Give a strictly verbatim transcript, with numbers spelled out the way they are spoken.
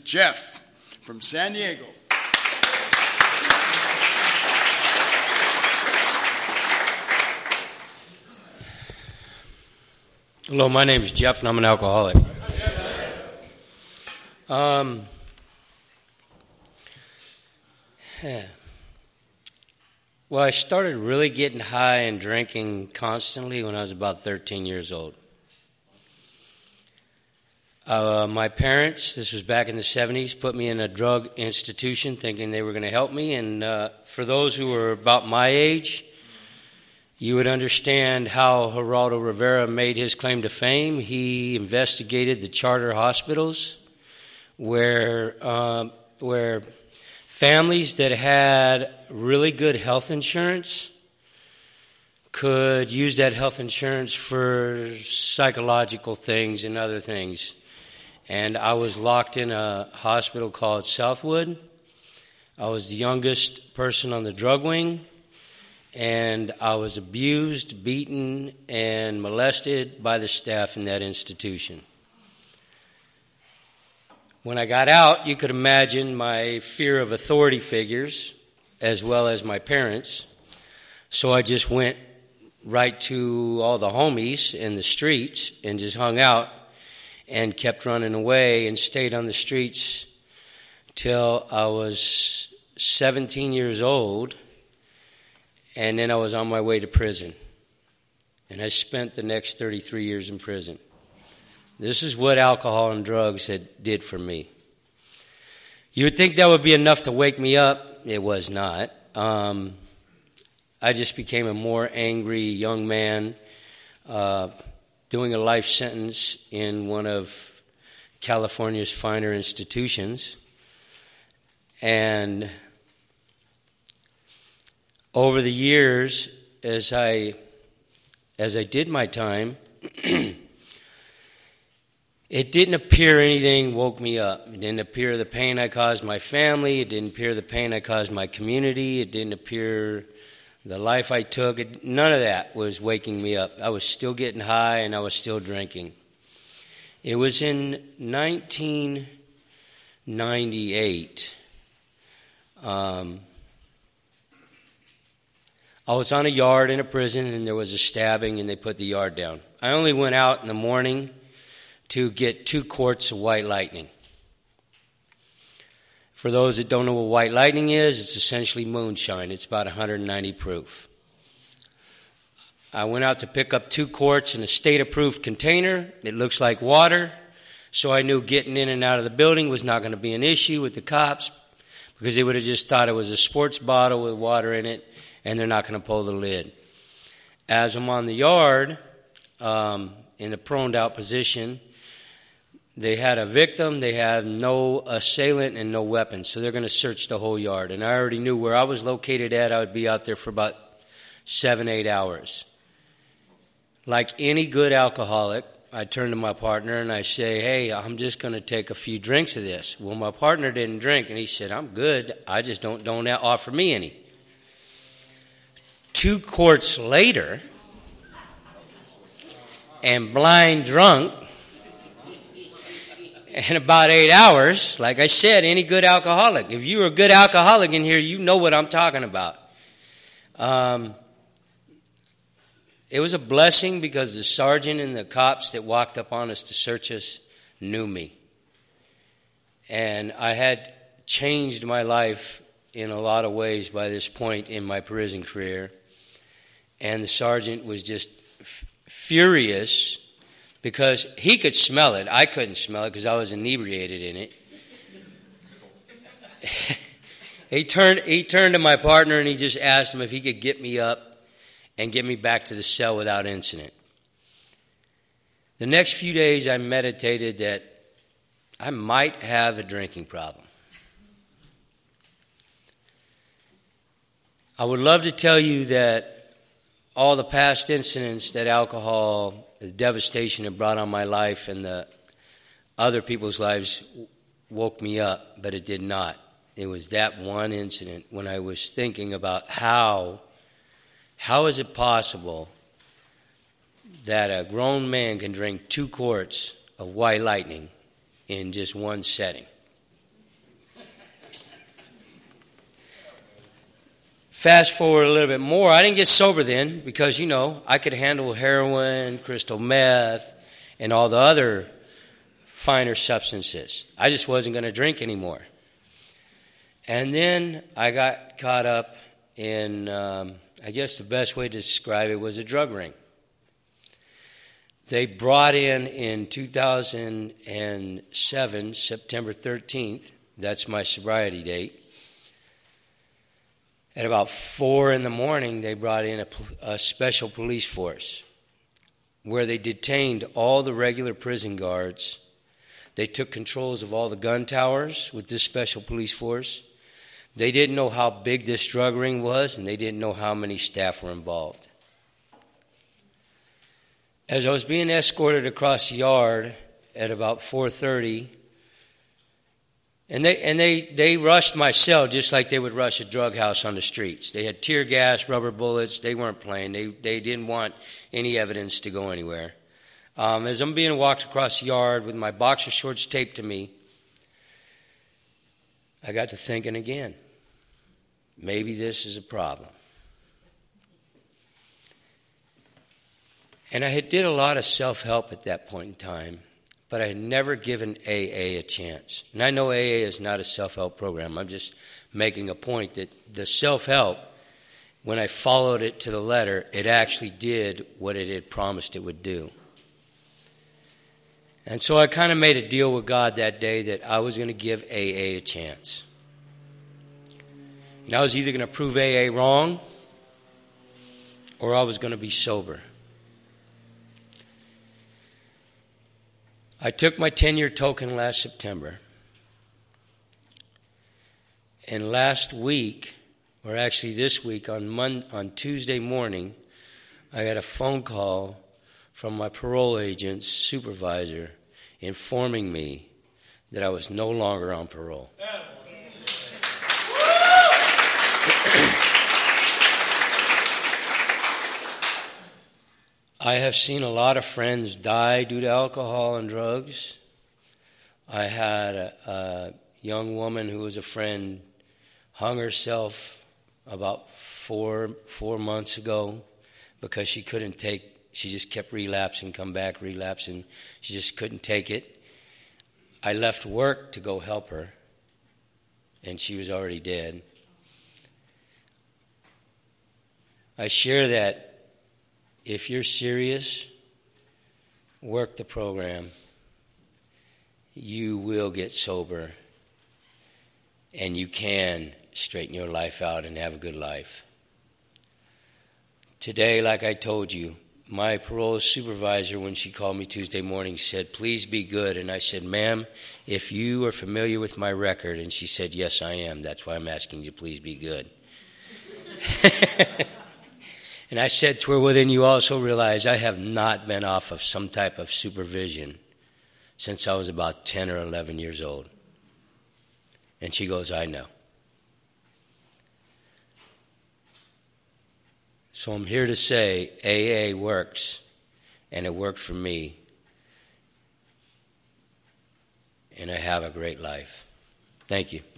Jeff from San Diego. Hello, my name is Jeff, and I'm an alcoholic. Um, yeah. Well, I started really getting high and drinking constantly when I was about thirteen years old. Uh, my parents, this was back in the seventies, put me in a drug institution thinking they were going to help me. And uh, for those who were about my age, you would understand how Geraldo Rivera made his claim to fame. He investigated the charter hospitals where uh, where families that had really good health insurance could use that health insurance for psychological things and other things. And I was locked in a hospital called Southwood. I was the youngest person on the drug wing, and I was abused, beaten, and molested by the staff in that institution. When I got out, you could imagine my fear of authority figures as well as my parents. So I just went right to all the homies in the streets and just hung out and kept running away and stayed on the streets till I was seventeen years old, and then I was on my way to prison. And I spent the next thirty-three years in prison. This is what alcohol and drugs had did for me. You would think that would be enough to wake me up. It was not. Um, I just became a more angry young man, uh, doing a life sentence in one of California's finer institutions. And over the years, as I as I did my time, it didn't appear anything woke me up. It didn't appear the pain I caused my family. It didn't appear the pain I caused my community. It didn't appear the life I took. It, none of that was waking me up. I was still getting high, and I was still drinking. It was in nineteen ninety-eight. Um, I was on a yard in a prison, and there was a stabbing, and they put the yard down. I only went out in the morning to get two quarts of White Lightning. For those that don't know what White Lightning is, it's essentially moonshine. It's about one hundred ninety proof. I went out to pick up two quarts in a state-approved container. It looks like water, so I knew getting in and out of the building was not going to be an issue with the cops because they would have just thought it was a sports bottle with water in it, and they're not going to pull the lid. As I'm on the yard, um, in a proned-out position, they had a victim, they had no assailant and no weapons, so they're going to search the whole yard. And I already knew where I was located at. I would be out there for about seven, eight hours. Like any good alcoholic, I turn to my partner and I say, hey, I'm just going to take a few drinks of this. Well, my partner didn't drink, and he said, I'm good. I just don't, don't offer me any. Two quarts later, and blind drunk, in about eight hours, like I said, any good alcoholic. If you're a good alcoholic in here, you know what I'm talking about. Um, it was a blessing because the sergeant and the cops that walked up on us to search us knew me. And I had changed my life in a lot of ways by this point in my prison career. And the sergeant was just f- furious because he could smell it. I couldn't smell it because I was inebriated in it. he turned he turned to my partner and he just asked him if he could get me up and get me back to the cell without incident. The next few days I meditated that I might have a drinking problem. I would love to tell you that all the past incidents that alcohol, the devastation it brought on my life and the other people's lives woke me up, but it did not. It was that one incident when I was thinking about how, how is it possible that a grown man can drink two quarts of White Lightning in just one setting? Fast forward a little bit more. I didn't get sober then because, you know, I could handle heroin, crystal meth, and all the other finer substances. I just wasn't going to drink anymore. And then I got caught up in, um, I guess the best way to describe it was a drug ring. They brought in in two thousand seven, September thirteenth, that's my sobriety date. At about four in the morning, they brought in a, a special police force where they detained all the regular prison guards. They took controls of all the gun towers with this special police force. They didn't know how big this drug ring was, and they didn't know how many staff were involved. As I was being escorted across the yard at about four thirty, and they and they, they rushed my cell just like they would rush a drug house on the streets. They had tear gas, rubber bullets. They weren't playing. They they didn't want any evidence to go anywhere. Um, as I'm being walked across the yard with my boxer shorts taped to me, I got to thinking again. Maybe this is a problem. And I had did a lot of self-help at that point in time, but I had never given A A a chance. And I know A A is not a self-help program. I'm just making a point that the self-help, when I followed it to the letter, it actually did what it had promised it would do. And so I kind of made a deal with God that day that I was going to give A A a chance. And I was either going to prove A A wrong or I was going to be sober. I took my ten-year token last September. And last week, or actually this week, on Monday, on Tuesday morning, I got a phone call from my parole agent's supervisor informing me that I was no longer on parole. I have seen a lot of friends die due to alcohol and drugs. I had a, a young woman who was a friend hung herself about four four months ago because she couldn't take, she just kept relapsing, come back, relapsing. She just couldn't take it. I left work to go help her, and she was already dead. I share that if you're serious, work the program. You will get sober, and you can straighten your life out and have a good life. Today, like I told you, my parole supervisor, when she called me Tuesday morning, said, "Please be good." And I said, "Ma'am, if you are familiar with my record," and she said, "Yes, I am. That's why I'm asking you, please be good." And I said to her, "Well, then you also realize I have not been off of some type of supervision since I was about ten or eleven years old." And she goes, "I know." So I'm here to say A A works, and it worked for me, and I have a great life. Thank you.